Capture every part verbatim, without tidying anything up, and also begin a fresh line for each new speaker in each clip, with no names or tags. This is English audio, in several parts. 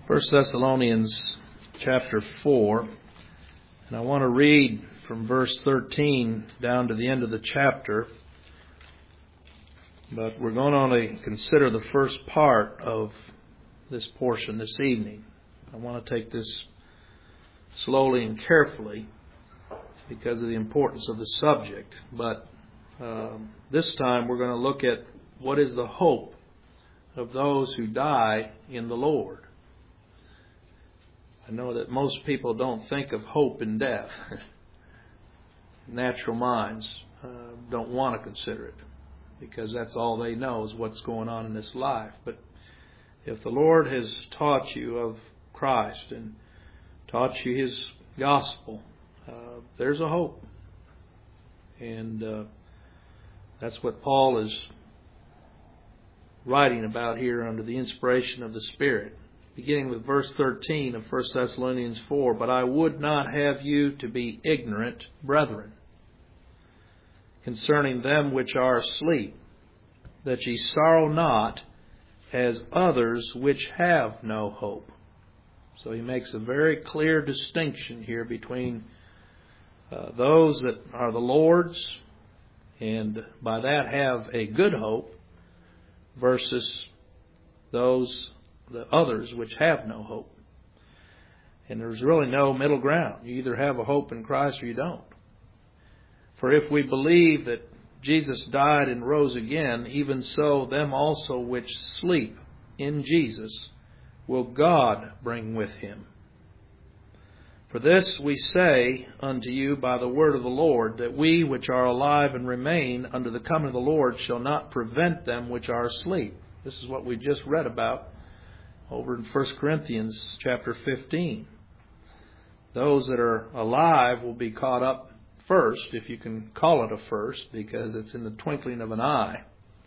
First Thessalonians chapter four, and I want to read from verse thirteen down to the end of the chapter, but we're going to only consider the first part of this portion this evening. I want to take this slowly and carefully because of the importance of the subject, but um, this time we're going to look at what is the hope of those who die in the Lord. I know that most people don't think of hope in death. Natural minds uh, don't want to consider it because that's all they know is what's going on in this life. But if the Lord has taught you of Christ and taught you His gospel, uh, there's a hope. And uh, that's what Paul is writing about here under the inspiration of the Spirit. Beginning with verse thirteen of First Thessalonians four, "But I would not have you to be ignorant, brethren, concerning them which are asleep, that ye sorrow not, as others which have no hope." So he makes a very clear distinction here between uh, those that are the Lord's, and by that have a good hope, versus those the others which have no hope. And there's really no middle ground. You either have a hope in Christ or you don't. For if we believe that Jesus died and rose again, even so them also which sleep in Jesus will God bring with Him. For this we say unto you by the word of the Lord, that we which are alive and remain unto the coming of the Lord shall not prevent them which are asleep. This is what we just read about over in First Corinthians chapter fifteen. Those that are alive will be caught up first, if you can call it a first, because it's in the twinkling of an eye.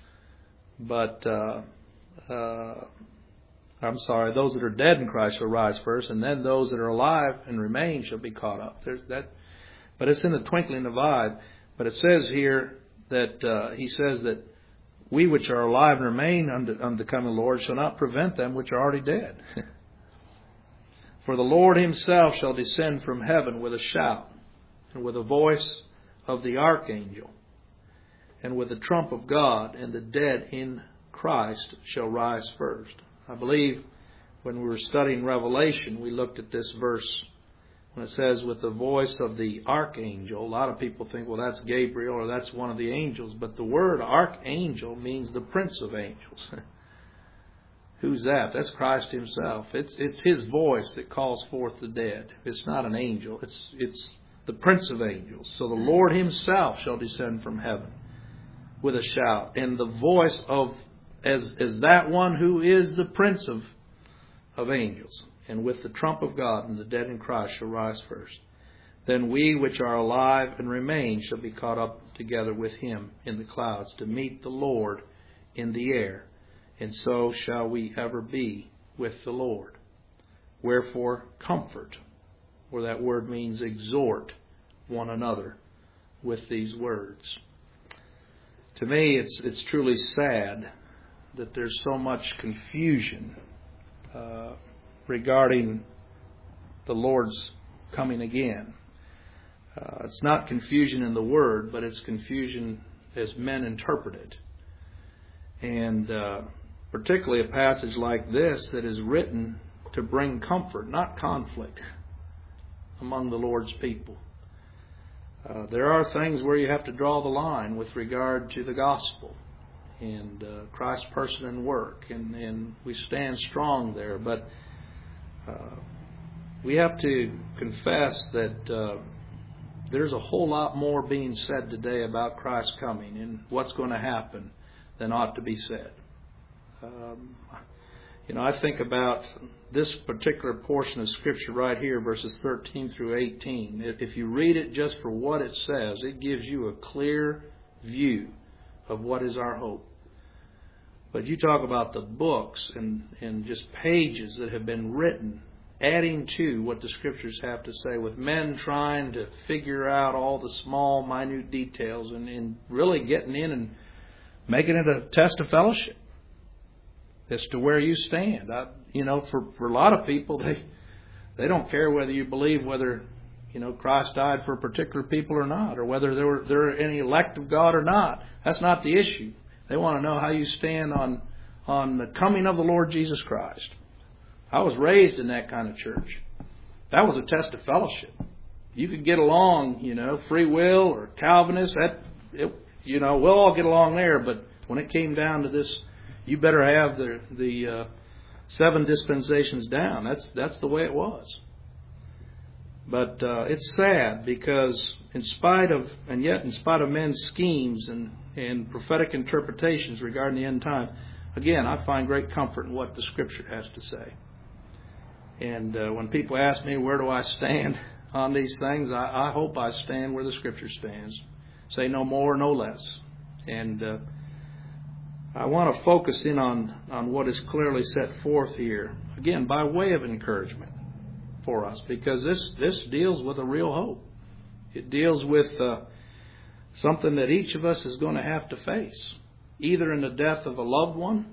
But, uh, uh, I'm sorry, those that are dead in Christ shall rise first, and then those that are alive and remain shall be caught up. There's that, but it's in the twinkling of an eye. But it says here that uh, he says that we which are alive and remain unto, unto the coming Lord shall not prevent them which are already dead. For the Lord Himself shall descend from heaven with a shout, and with the voice of the archangel, and with the trump of God, and the dead in Christ shall rise first. I believe when we were studying Revelation, we looked at this verse when it says with the voice of the archangel. A lot of people think, well, that's Gabriel or that's one of the angels. But the word archangel means the prince of angels. Who's that? That's Christ Himself. It's it's His voice that calls forth the dead. It's not an angel. It's it's the prince of angels. So the Lord Himself shall descend from heaven with a shout. And the voice of, as, as that one who is the prince of, of angels. And with the trump of God, and the dead in Christ shall rise first. Then we which are alive and remain shall be caught up together with Him in the clouds to meet the Lord in the air. And so shall we ever be with the Lord. Wherefore comfort, or that word means exhort one another with these words. To me, it's it's truly sad that there's so much confusion uh, regarding the Lord's coming again. Uh, it's not confusion in the Word, but it's confusion as men interpret it. And uh, particularly a passage like this that is written to bring comfort, not conflict, among the Lord's people. Uh, there are things where you have to draw the line with regard to the gospel and uh, Christ's person and work, and, and we stand strong there. But Uh, we have to confess that uh, there's a whole lot more being said today about Christ's coming and what's going to happen than ought to be said. Um, you know, I think about this particular portion of Scripture right here, verses thirteen through eighteen. If you read it just for what it says, it gives you a clear view of what is our hope. But you talk about the books and, and just pages that have been written, adding to what the Scriptures have to say, with men trying to figure out all the small, minute details and, and really getting in and making it a test of fellowship. as to where you stand. I, you know, for, for a lot of people, they they don't care whether you believe whether, you know, Christ died for particular people or not, or whether there were there are any elect of God or not. That's not the issue. They want to know how you stand on on the coming of the Lord Jesus Christ. I was raised in that kind of church. That was a test of fellowship. You could get along, you know, free will or Calvinist. That it, you know, we'll all get along there. But when it came down to this, you better have the the uh, seven dispensations down. That's that's the way it was. But uh, it's sad because in spite of, and yet in spite of men's schemes and, and prophetic interpretations regarding the end time, again, I find great comfort in what the Scripture has to say. And uh, when people ask me where do I stand on these things, I, I hope I stand where the Scripture stands. Say no more, no less. And uh, I want to focus in on, on what is clearly set forth here, again, by way of encouragement for us, because this, this deals with a real hope. It deals with uh, something that each of us is going to have to face, either in the death of a loved one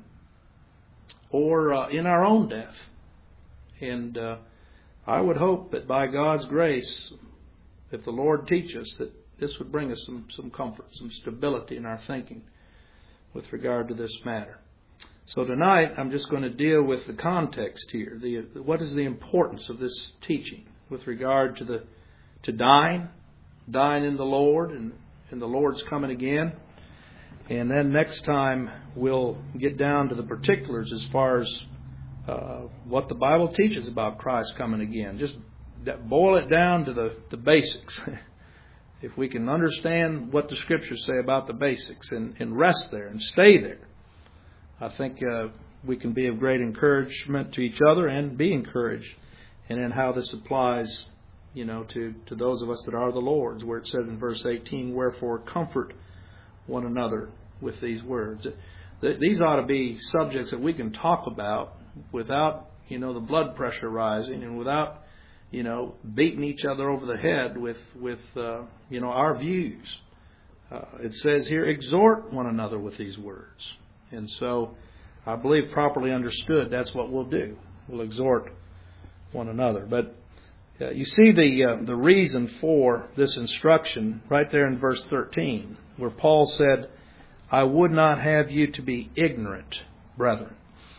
or uh, in our own death. And uh, I would hope that by God's grace, if the Lord teach us, that this would bring us some, some comfort, some stability in our thinking with regard to this matter. So tonight, I'm just going to deal with the context here. The, what is the importance of this teaching with regard to the to dying, dying in the Lord, and, and the Lord's coming again. And then next time, we'll get down to the particulars as far as uh, what the Bible teaches about Christ coming again. Just boil it down to the, the basics. If we can understand what the Scriptures say about the basics and, and rest there and stay there, I think uh, we can be of great encouragement to each other and be encouraged. And then how this applies, you know, to, to those of us that are the Lord's, where it says in verse eighteen, wherefore comfort one another with these words. These ought to be subjects that we can talk about without, you know, the blood pressure rising and without, you know, beating each other over the head with, with uh, you know, our views. Uh, it says here, exhort one another with these words. And so, I believe properly understood, that's what we'll do. We'll exhort one another. But uh, you see the uh, the reason for this instruction right there in verse thirteen, where Paul said, I would not have you to be ignorant, brethren.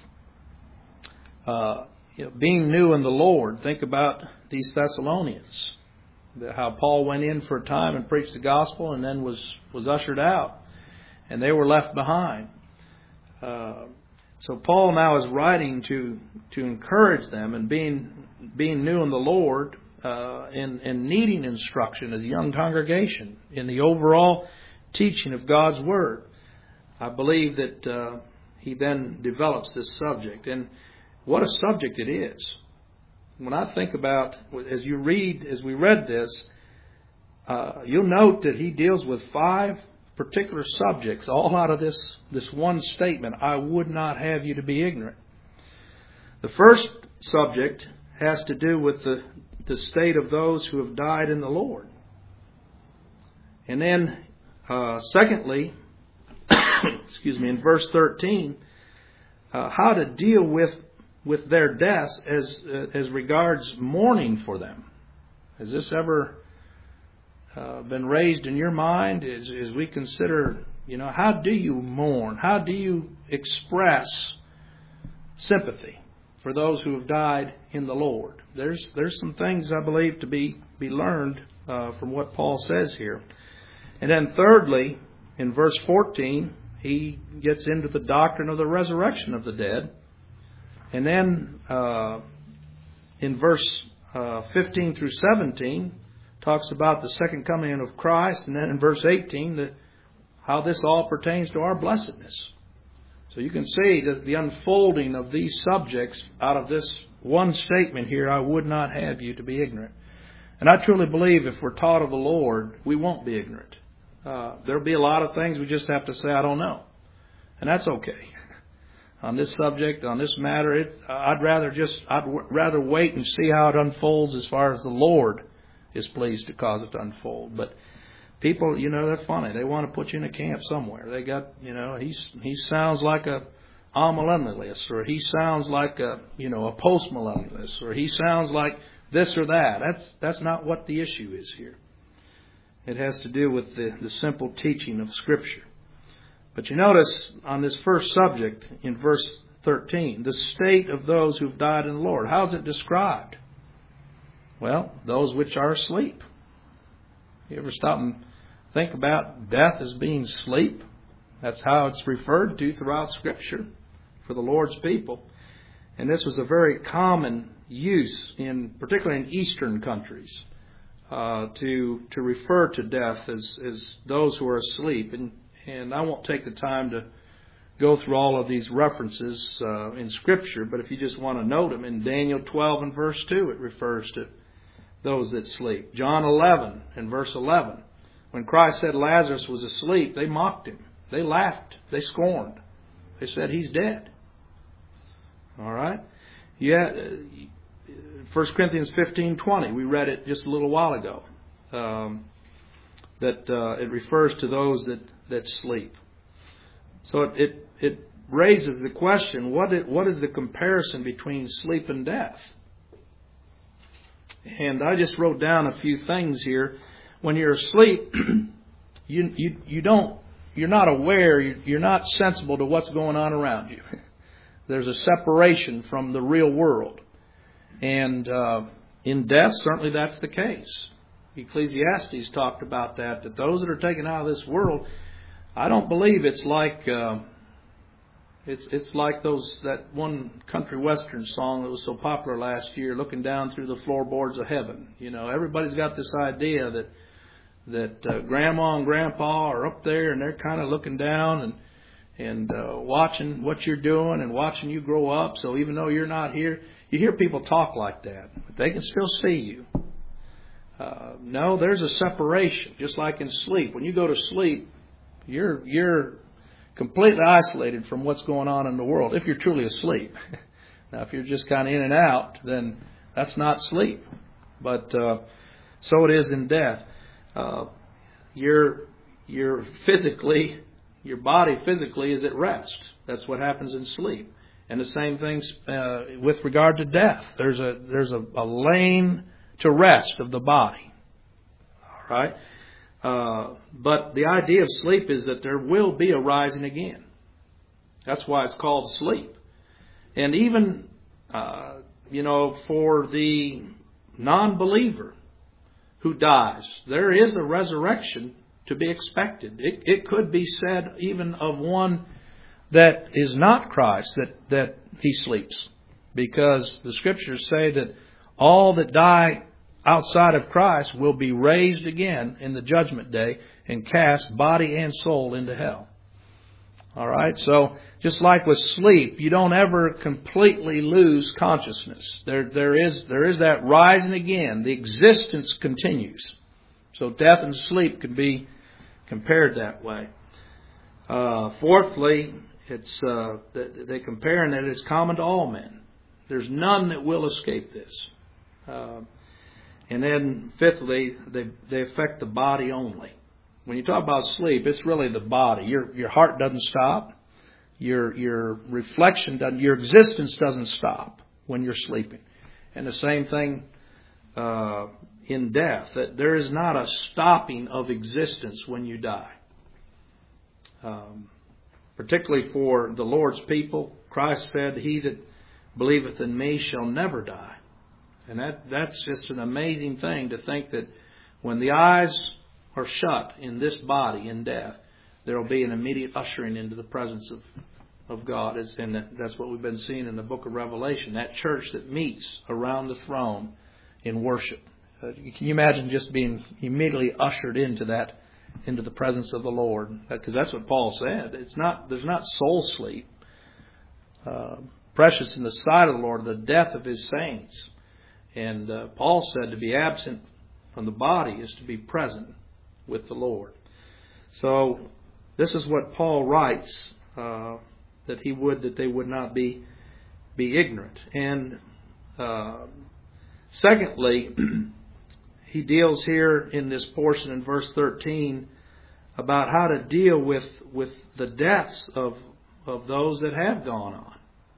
Uh, you know, being new in the Lord, think about these Thessalonians. How Paul went in for a time and preached the gospel and then was, was ushered out. And they were left behind. Uh, so Paul now is writing to to encourage them, and being being new in the Lord uh, and, and needing instruction as a young congregation in the overall teaching of God's Word. I believe that uh, he then develops this subject, and what a subject it is. When I think about, as you read, as we read this, uh, you'll note that he deals with five particular subjects, all out of this, this one statement, I would not have you to be ignorant. The first subject has to do with the, the state of those who have died in the Lord. And then, uh, secondly, excuse me, in verse thirteen, uh, how to deal with with their deaths as uh, as regards mourning for them. Has this ever Uh, been raised in your mind as, as we consider, you know, how do you mourn? How do you express sympathy for those who have died in the Lord? There's there's some things I believe to be, be learned uh, from what Paul says here. And then thirdly, in verse fourteen, he gets into the doctrine of the resurrection of the dead. And then uh, in verse uh, fifteen through seventeen, talks about the second coming of Christ, and then in verse eighteen, that how this all pertains to our blessedness. So you can see that the unfolding of these subjects out of this one statement here, I would not have you to be ignorant. And I truly believe if we're taught of the Lord, we won't be ignorant. Uh, there'll be a lot of things we just have to say, I don't know. And that's okay. On this subject, on this matter, it, I'd rather just, I'd rather wait and see how it unfolds as far as the Lord is pleased to cause it to unfold. But people, you know, they're funny. They want to put you in a camp somewhere. They got, you know, he's, he sounds like a, amillennialist, or he sounds like a, you know, a postmillennialist, or he sounds like this or that. That's that's not what the issue is here. It has to do with the, the simple teaching of Scripture. But you notice on this first subject in verse thirteen, the state of those who've died in the Lord. How's it described? Well, those which are asleep. You ever stop and think about death as being sleep? That's how it's referred to throughout Scripture for the Lord's people. And this was a very common use, in particularly in Eastern countries, uh, to to refer to death as, as those who are asleep. And, and I won't take the time to go through all of these references uh, in Scripture, but if you just want to note them, in Daniel twelve and verse two, it refers to those that sleep. John eleven and verse eleven, when Christ said Lazarus was asleep, they mocked him. They laughed. They scorned. They said, he's dead. All right? Yeah, First Corinthians fifteen twenty, we read it just a little while ago, um, that uh, it refers to those that, that sleep. So it, it, it raises the question, what it, what is the comparison between sleep and death? And I just wrote down a few things here. When you're asleep, you you you don't you're not aware, you're not sensible to what's going on around you. There's a separation from the real world, and uh, in death, certainly that's the case. Ecclesiastes talked about that. That those that are taken out of this world, I don't believe it's like uh, it's it's like those that one country western song that was so popular last year, looking down through the floorboards of heaven. You know, everybody's got this idea that that uh, grandma and grandpa are up there and they're kind of looking down and and uh, watching what you're doing and watching you grow up. So even though you're not here, you hear people talk like that, but they can still see you. Uh, no, there's a separation, just like in sleep. When you go to sleep, you're you're completely isolated from what's going on in the world, if you're truly asleep. Now, if you're just kind of in and out, then that's not sleep. But uh, so it is in death. Uh, you're you're physically, your body physically is at rest. That's what happens in sleep. And the same thing uh, with regard to death. There's a there's a, a lane to rest of the body. All right. Uh, but the idea of sleep is that there will be a rising again. That's why it's called sleep. And even, uh, you know, for the non-believer who dies, there is a resurrection to be expected. It, it could be said even of one that is not Christ, that, that he sleeps. Because the Scriptures say that all that die outside of Christ will be raised again in the judgment day and cast body and soul into hell. All right, so just like with sleep, you don't ever completely lose consciousness. There, there is, there is that rising again. The existence continues. So death and sleep can be compared that way. Uh, fourthly, it's uh, they compare in that it's common to all men. There's none that will escape this. Uh, And then, fifthly, they they affect the body only. When you talk about sleep, it's really the body. Your your heart doesn't stop. Your your reflection doesn't. Your existence doesn't stop when you're sleeping. And the same thing uh, in death. That there is not a stopping of existence when you die. Um, particularly for the Lord's people, Christ said, "He that believeth in me shall never die." And that that's just an amazing thing to think that when the eyes are shut in this body in death, there will be an immediate ushering into the presence of, of God. And that's what we've been seeing in the book of Revelation, that church that meets around the throne in worship. Uh, can you imagine just being immediately ushered into that, into the presence of the Lord? Because that's what Paul said. It's not there's not soul sleep. Uh, precious in the sight of the Lord, the death of His saints. And uh, Paul said to be absent from the body is to be present with the Lord. So this is what Paul writes, uh, that he would that they would not be be ignorant. And uh, secondly, he deals here in this portion in verse thirteen about how to deal with with the deaths of of those that have gone on.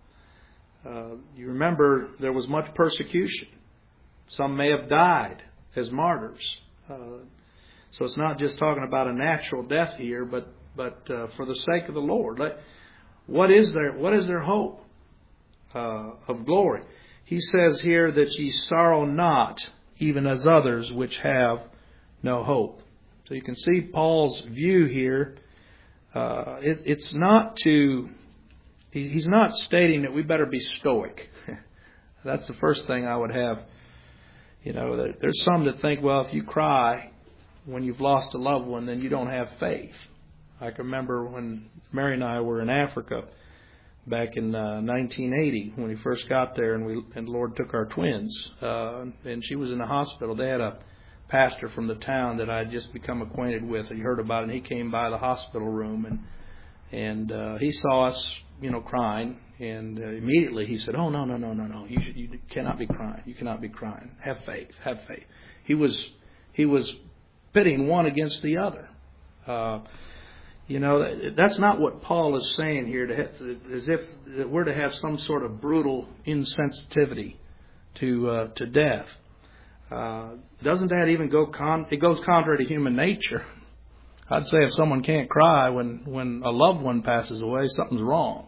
Uh, you remember there was much persecution. Some may have died as martyrs. Uh, so it's not just talking about a natural death here, but but uh, for the sake of the Lord. Let, what is their what is their hope uh, of glory? He says here that ye sorrow not, even as others which have no hope. So you can see Paul's view here. Uh, it, it's not to, he, he's not stating that we better be stoic. That's the first thing I would have. You know, there, there's some that think, well, if you cry when you've lost a loved one, then you don't have faith. I can remember when Mary and I were in Africa back in uh, nineteen eighty when we first got there, and we and the Lord took our twins, uh, and she was in the hospital. They had a pastor from the town that I had just become acquainted with. He heard about it, and he came by the hospital room, and and uh, he saw us, you know, crying, and uh, immediately he said, "Oh no, no, no, no, no! You should, you cannot be crying. You cannot be crying. Have faith. Have faith." He was he was pitting one against the other. Uh, You know, that's not what Paul is saying here, to have, as if we're to have some sort of brutal insensitivity to uh, to death. Uh, doesn't that even go con? It goes contrary to human nature. I'd say if someone can't cry when, when a loved one passes away, something's wrong.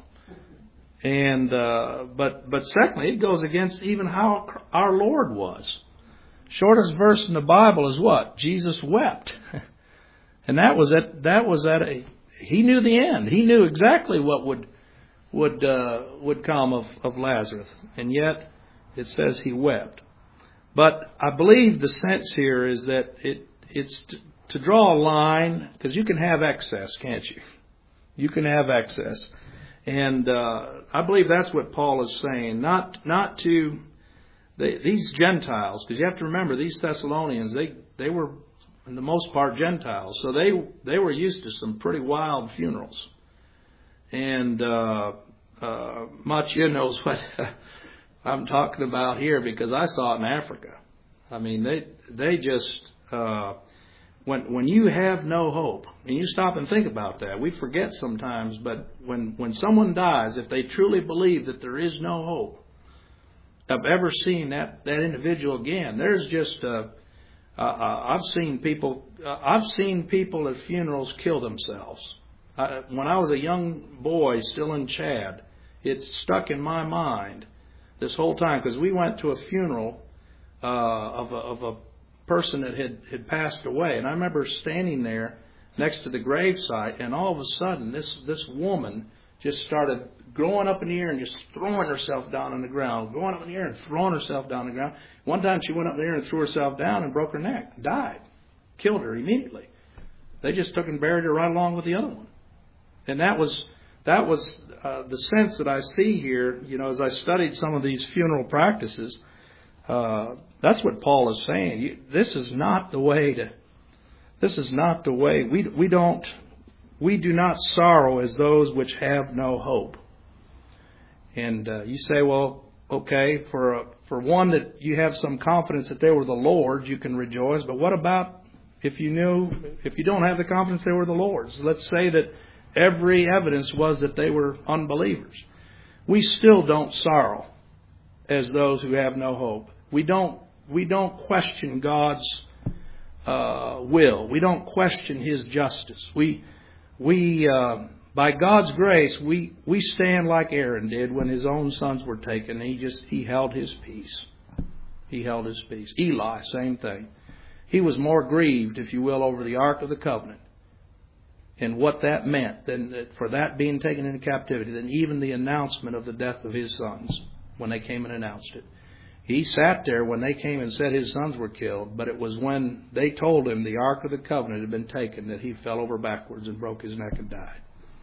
And uh, but but secondly, it goes against even how our Lord was. Shortest verse in the Bible is what? Jesus wept. And that was at that was at a he knew the end. He knew exactly what would would uh, would come of, of Lazarus, and yet it says he wept. But I believe the sense here is that it it's to, to draw a line, because you can have excess, can't you? You can have excess, and uh, I believe that's what Paul is saying. Not not to they, these Gentiles, because you have to remember these Thessalonians, they they were, in the most part, Gentiles. So they they were used to some pretty wild funerals. And uh, uh, Mathieu knows what I'm talking about here, because I saw it in Africa. I mean, they they just, uh, when when you have no hope, and you stop and think about that, we forget sometimes, but when, when someone dies, if they truly believe that there is no hope of ever seeing that, that individual again, there's just... Uh, Uh, uh, I've seen people. Uh, I've seen people at funerals kill themselves. Uh, when I was a young boy, still in Chad, it stuck in my mind this whole time, because we went to a funeral uh, of, a, of a person that had, had passed away, and I remember standing there next to the gravesite, and all of a sudden, this this woman just started going up in the air and just throwing herself down on the ground, going up in the air and throwing herself down on the ground. One time she went up in the air and threw herself down and broke her neck, died, killed her immediately. They just took and buried her right along with the other one. And that was that was uh, the sense that I see here, you know, as I studied some of these funeral practices. Uh, that's what Paul is saying. You, this is not the way to. This is not the way. We we don't. We do not sorrow as those which have no hope. And uh, you say, well, okay, for a, for one that you have some confidence that they were the Lord's, you can rejoice. But what about if you knew, if you don't have the confidence they were the Lord's? Let's say that every evidence was that they were unbelievers. We still don't sorrow as those who have no hope. We don't. We don't question God's uh, will. We don't question His justice. We we. Uh, By God's grace, we, we stand like Aaron did when his own sons were taken. He just he held his peace. He held his peace. Eli, same thing. He was more grieved, if you will, over the Ark of the Covenant and what that meant than for that being taken into captivity than even the announcement of the death of his sons when they came and announced it. He sat there when they came and said his sons were killed, but it was when they told him the Ark of the Covenant had been taken that he fell over backwards and broke his neck and died.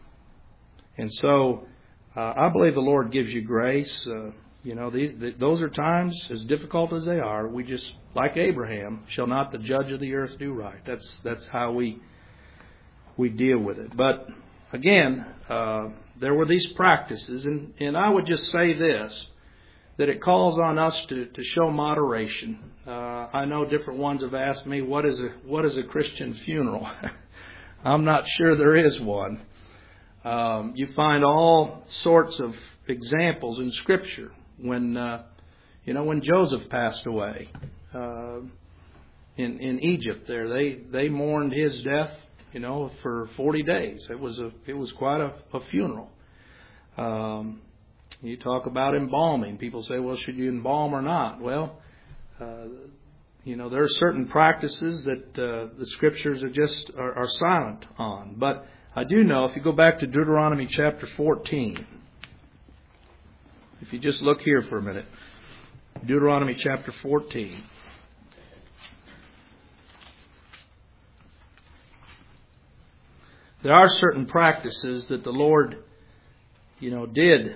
And so, uh, I believe the Lord gives you grace. Uh, you know, these, the, those are times, as difficult as they are, we just, like Abraham, shall not the judge of the earth do right. That's that's how we we deal with it. But again, uh, there were these practices, and, and I would just say this, that it calls on us to, to show moderation. Uh, I know different ones have asked me, what is a what is a Christian funeral? I'm not sure there is one. Um, you find all sorts of examples in Scripture when, uh, you know, when Joseph passed away uh, in in Egypt. There, they they mourned his death, you know, for forty days. It was a it was quite a, a funeral. Um, you talk about embalming. People say, well, should you embalm or not? Well, uh, you know, there are certain practices that uh, the Scriptures are just are, are silent on, but I do know, if you go back to Deuteronomy chapter fourteen, if you just look here for a minute, Deuteronomy chapter fourteen. There are certain practices that the Lord, you know, did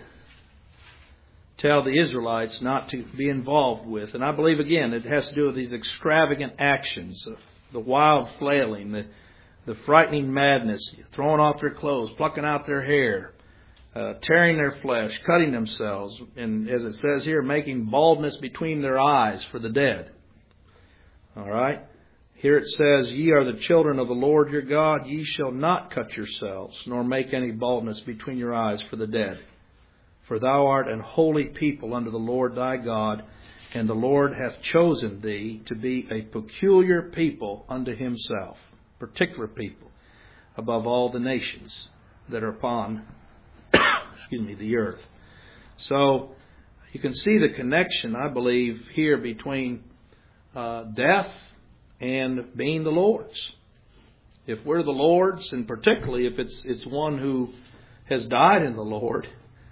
tell the Israelites not to be involved with. And I believe, again, it has to do with these extravagant actions, of the wild flailing, the The frightening madness, throwing off their clothes, plucking out their hair, uh, tearing their flesh, cutting themselves, and as it says here, making baldness between their eyes for the dead. All right? Here it says, ye are the children of the Lord your God. Ye shall not cut yourselves, nor make any baldness between your eyes for the dead. For thou art an holy people unto the Lord thy God, and the Lord hath chosen thee to be a peculiar people unto himself. Particular people above all the nations that are upon excuse me, the earth. So you can see the connection, I believe, here between uh, death and being the Lord's. If we're the Lord's, and particularly if it's it's one who has died in the Lord,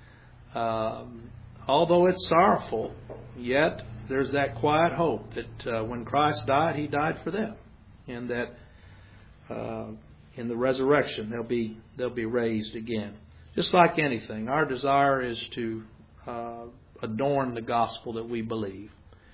um, although it's sorrowful, yet there's that quiet hope that uh, when Christ died, He died for them, and that Uh, in the resurrection, they'll be they'll be raised again. Just like anything, our desire is to uh, adorn the gospel that we believe.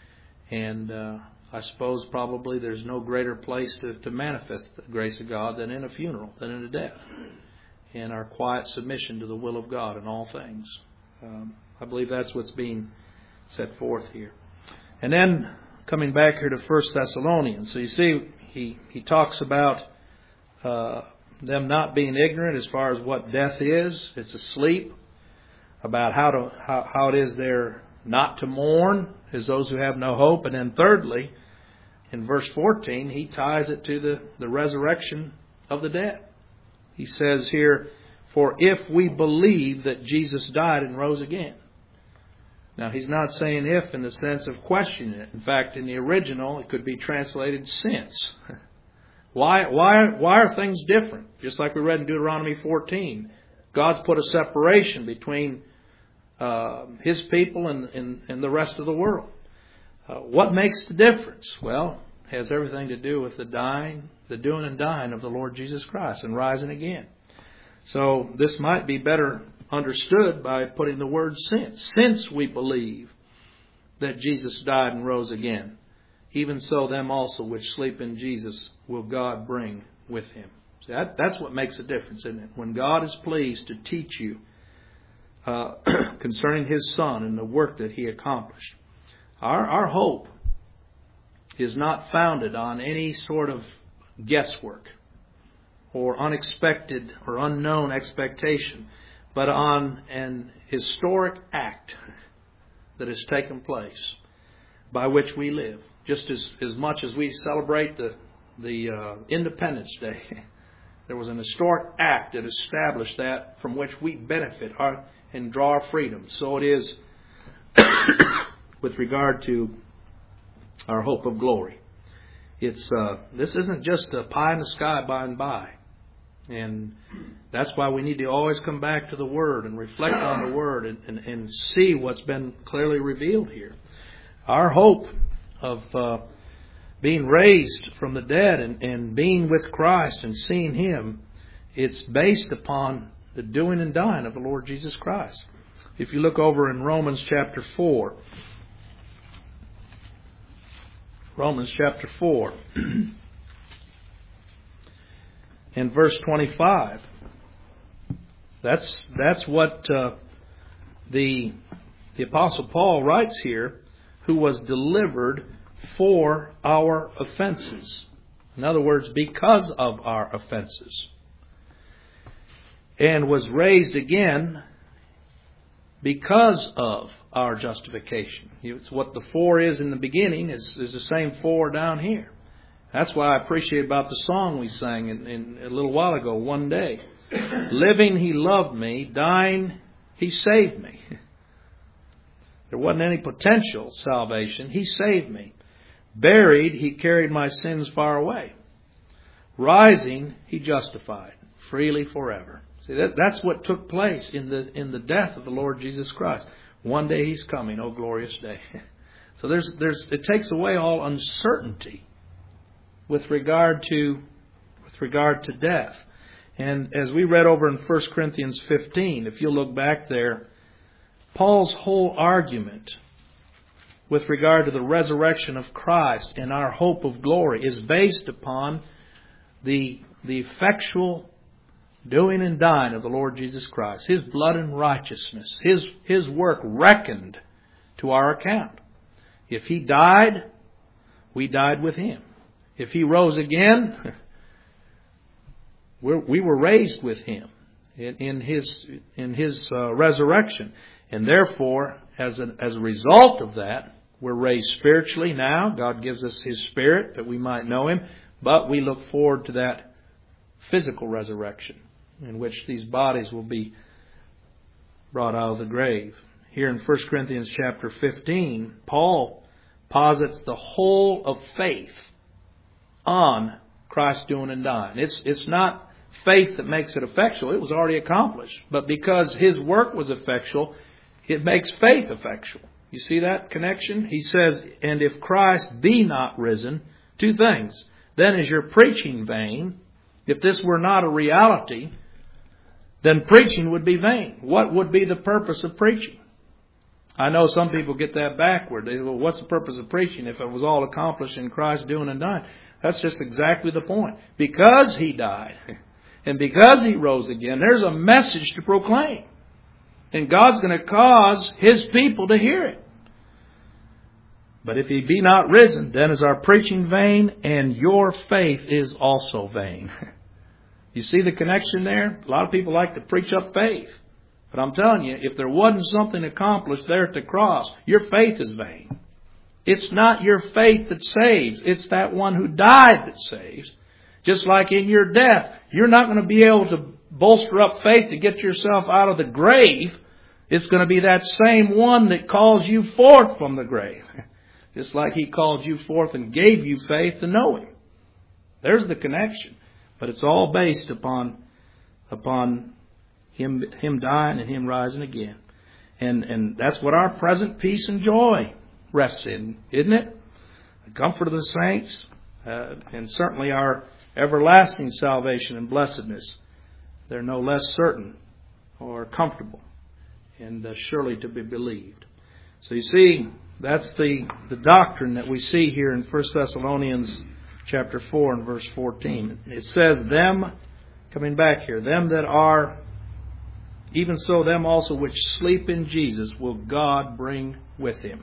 And uh, I suppose probably there's no greater place to, to manifest the grace of God than in a funeral, than in a death. And our quiet submission to the will of God in all things. Um, I believe that's what's being set forth here. And then coming back here to First Thessalonians. So you see, he, he talks about Uh, them not being ignorant as far as what death is. It's a sleep. About how to how, how it is there not to mourn as those who have no hope. And then thirdly, in verse fourteen, he ties it to the, the resurrection of the dead. He says here, for if we believe that Jesus died and rose again. Now, he's not saying if in the sense of questioning it. In fact, in the original, it could be translated since. Why, why, why are things different? Just like we read in Deuteronomy fourteen. God's put a separation between uh, His people and, and, and the rest of the world. Uh, what makes the difference? Well, it has everything to do with the dying, the doing and dying of the Lord Jesus Christ and rising again. So this might be better understood by putting the word since. Since we believe that Jesus died and rose again, even so them also which sleep in Jesus will God bring with Him. See, that, that's what makes a difference, isn't it? When God is pleased to teach you uh, concerning His Son and the work that He accomplished. Our, our hope is not founded on any sort of guesswork or unexpected or unknown expectation, but on an historic act that has taken place by which we live. Just as, as much as we celebrate the, the uh, Independence Day, there was an historic act that established that from which we benefit our, and draw our freedom. So it is with regard to our hope of glory. It's uh, this isn't just a pie in the sky by and by. And that's why we need to always come back to the Word and reflect on the Word and, and, and see what's been clearly revealed here. Our hope of uh, being raised from the dead and, and being with Christ and seeing Him, it's based upon the doing and dying of the Lord Jesus Christ. If you look over in Romans chapter four, Romans chapter four, in verse twenty-five, that's that's what uh, the the Apostle Paul writes here, who was delivered for our offenses. In other words, because of our offenses. and was raised again because of our justification. It's what the for is in the beginning is, is the same for down here. That's why I appreciate about the song we sang in, in a little while ago, One Day. Living, He loved me. Dying, He saved me. There wasn't any potential salvation. He saved me. Buried, He carried my sins far away. Rising, He justified freely forever. See, that, that's what took place in the in the death of the Lord Jesus Christ. One day He's coming, oh glorious day. So there's there's it takes away all uncertainty with regard to with regard to death. And as we read over in First Corinthians fifteen, if you look back there, Paul's whole argument with regard to the resurrection of Christ and our hope of glory is based upon the the effectual doing and dying of the Lord Jesus Christ. His blood and righteousness. His, his work reckoned to our account. If He died, we died with Him. If He rose again, we're, we were raised with Him in, in His, in his uh, resurrection. And therefore, as a, as a result of that, we're raised spiritually now. God gives us His Spirit that we might know Him. But we look forward to that physical resurrection in which these bodies will be brought out of the grave. Here in First Corinthians chapter fifteen, Paul posits the whole of faith on Christ doing and dying. It's, it's not faith that makes it effectual. It was already accomplished. But because His work was effectual, it makes faith effectual. You see that connection? He says, and if Christ be not risen, two things. Then is your preaching vain. If this were not a reality, then preaching would be vain. What would be the purpose of preaching? I know some people get that backward. They go, well, what's the purpose of preaching if it was all accomplished in Christ doing and dying? That's just exactly the point. Because He died and because He rose again, there's a message to proclaim. And God's going to cause His people to hear it. But if He be not risen, then is our preaching vain, and your faith is also vain. You see the connection there? A lot of people like to preach up faith. But I'm telling you, if there wasn't something accomplished there at the cross, your faith is vain. It's not your faith that saves. It's that one who died that saves. Just like in your death, you're not going to be able to bolster up faith to get yourself out of the grave. It's going to be that same one that calls you forth from the grave. Just like He called you forth and gave you faith to know Him. There's the connection. But it's all based upon upon Him Him dying and Him rising again. And and that's what our present peace and joy rests in, isn't it? The comfort of the saints, uh, and certainly our everlasting salvation and blessedness. They're no less certain or comfortable, and uh, surely to be believed. So you see, that's the, the doctrine that we see here in First Thessalonians chapter four and verse fourteen. It says, them, coming back here, them that are, even so them also which sleep in Jesus will God bring with Him.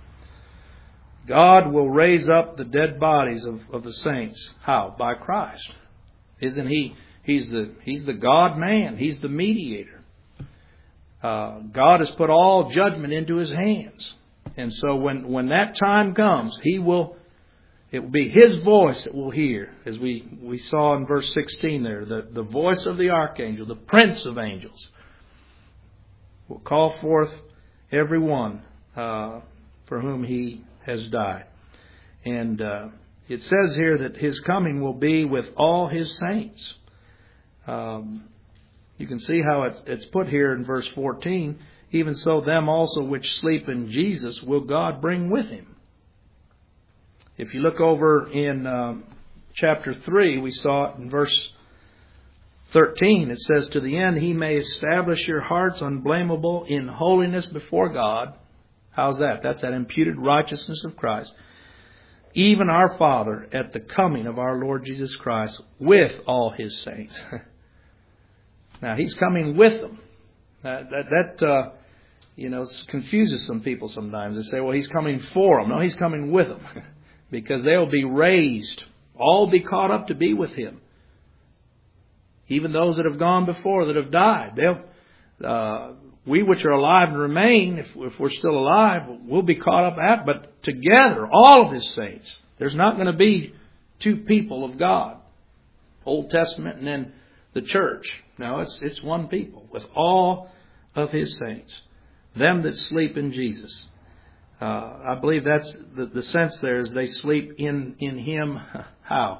God will raise up the dead bodies of, of the saints. How? By Christ. Isn't He? He's the He's the God man. He's the mediator. Uh, God has put all judgment into His hands. And so when, when that time comes, He will, it will be His voice that we'll hear. As we, we saw in verse sixteen there, the, the voice of the archangel, the prince of angels, will call forth every one uh, for whom He has died. And uh, it says here that His coming will be with all His saints. Um, you can see how it's, it's put here in verse fourteen. Even so, them also which sleep in Jesus will God bring with Him. If you look over in um, chapter three, we saw it in verse thirteen. It says, to the end He may establish your hearts unblameable in holiness before God. How's that? That's that imputed righteousness of Christ. Even our Father at the coming of our Lord Jesus Christ with all His saints. Now, He's coming with them. That, that, that uh, you know, confuses some people sometimes. They say, well, He's coming for them. No, He's coming with them. Because they'll be raised. All be caught up to be with Him. Even those that have gone before, that have died. They'll, uh, we which are alive and remain, if, if we're still alive, we'll be caught up at, but together, all of His saints. There's not going to be two people of God. Old Testament and then the church. No, it's it's one people with all of His saints. Them that sleep in Jesus. Uh, I believe that's the, the sense there is they sleep in, in Him. How?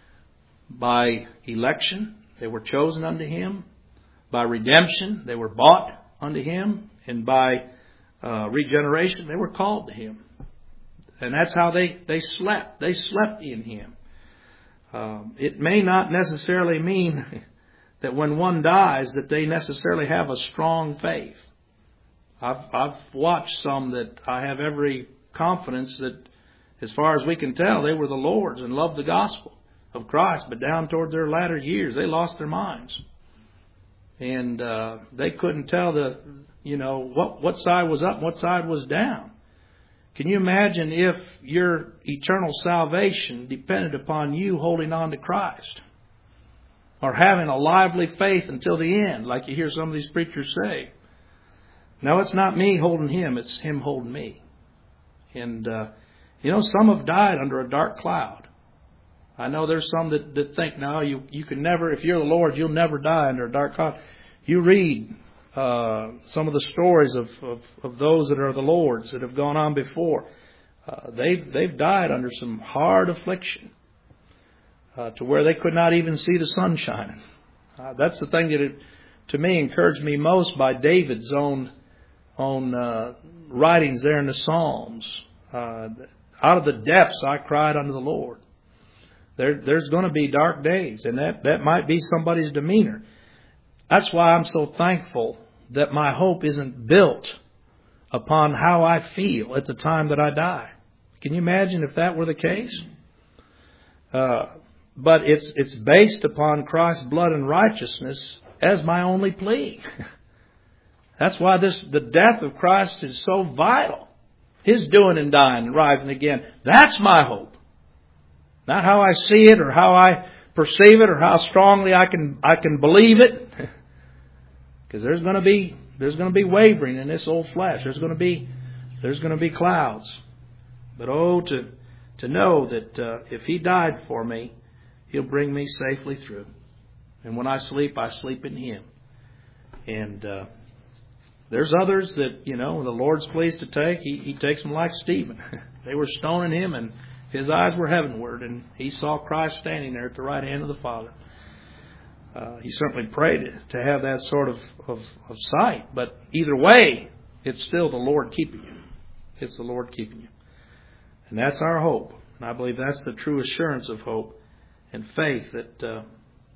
By election. They were chosen unto Him. By redemption. They were bought unto Him. And by uh, regeneration. They were called to Him. And that's how they, they slept. They slept in Him. Um, it may not necessarily mean that when one dies that they necessarily have a strong faith. I've, I've watched some that I have every confidence that, as far as we can tell, they were the Lord's and loved the gospel of Christ. But down toward their latter years, they lost their minds. And uh, they couldn't tell the, you know, what, what side was up and what side was down. Can you imagine if your eternal salvation depended upon you holding on to Christ? Or having a lively faith until the end, like you hear some of these preachers say. No, it's not me holding Him, it's Him holding me. And, uh, you know, some have died under a dark cloud. I know there's some that, that think, no, you, you can never, if you're the Lord, you'll never die under a dark cloud. You read Uh, some of the stories of, of, of those that are the Lord's that have gone on before. Uh, they've, they've died under some hard affliction uh, to where they could not even see the sun shining. Uh, that's the thing that, it, to me, encouraged me most by David's own, own uh, writings there in the Psalms. Uh, out of the depths I cried unto the Lord. There, there's going to be dark days, and that, that might be somebody's demeanor. That's why I'm so thankful that my hope isn't built upon how I feel at the time that I die. Can you imagine if that were the case? Uh, but it's it's based upon Christ's blood and righteousness as my only plea. That's why this the death of Christ is so vital. His doing and dying and rising again. That's my hope. Not how I see it or how I perceive it or how strongly I can I can believe it. Because there's going to be there's going to be wavering in this old flesh. There's going to be there's going to be clouds. But oh, to to know that uh, if He died for me, He'll bring me safely through. And when I sleep, I sleep in Him. And uh, there's others that, you know, the Lord's pleased to take. He, he takes them like Stephen. They were stoning him, and his eyes were heavenward, and he saw Christ standing there at the right hand of the Father. Uh, he certainly prayed to have that sort of, of, of sight. But either way, it's still the Lord keeping you. It's the Lord keeping you. And that's our hope. And I believe that's the true assurance of hope and faith that uh,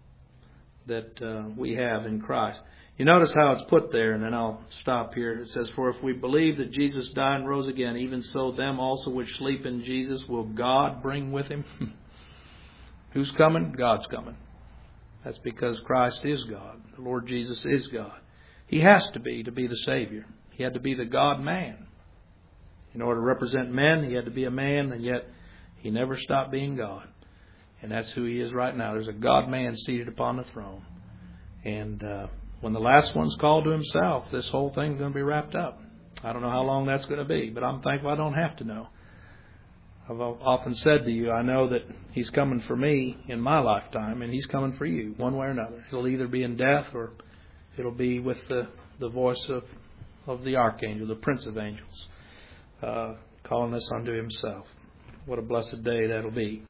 that uh, we have in Christ. You notice how it's put there, and then I'll stop here. It says, "For if we believe that Jesus died and rose again, even so them also which sleep in Jesus will God bring with Him." Who's coming? God's coming. That's because Christ is God. The Lord Jesus is God. He has to be to be the Savior. He had to be the God-man. In order to represent men, He had to be a man, and yet He never stopped being God. And that's who He is right now. There's a God-man seated upon the throne. And uh, when the last one's called to Himself, this whole thing's going to be wrapped up. I don't know how long that's going to be, but I'm thankful I don't have to know. I've often said to you, I know that He's coming for me in my lifetime, and He's coming for you, one way or another. It'll either be in death, or it'll be with the, the voice of, of the archangel, the Prince of Angels, uh, calling us unto Himself. What a blessed day that'll be.